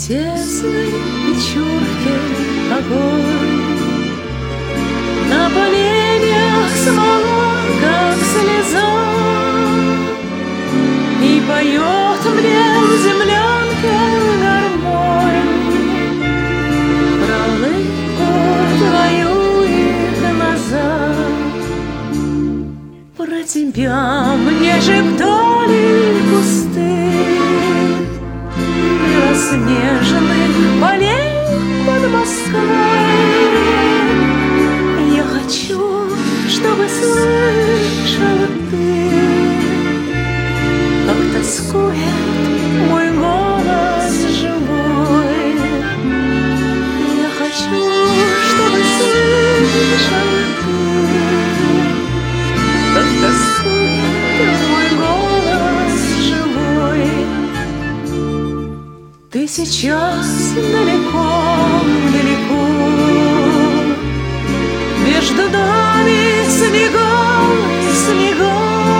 тесной печурке огонь, на поленьях смола, как слеза, и поет мне в землянке гармонь про улыбку твою и глаза. Про тебя мне шептали кусты белоснежных полей под Москвой. Я хочу, чтобы слышал ты, как тоскует мой голос живой. Я хочу, чтобы слышал ты, как тоскует мой голос живой. Ты сейчас далеко, далеко, между нами снега и снега.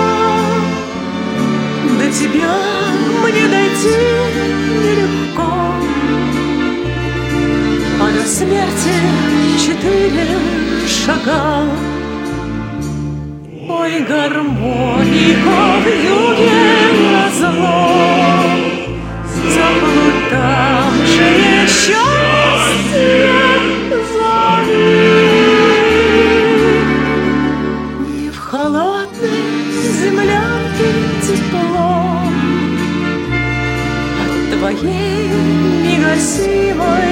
До тебя мне дойти нелегко, а до смерти 4 шага. Ой, гармоника в юге назло, заблудавшее счастье зови. Не в холодной землянке тепло от твоей негасимой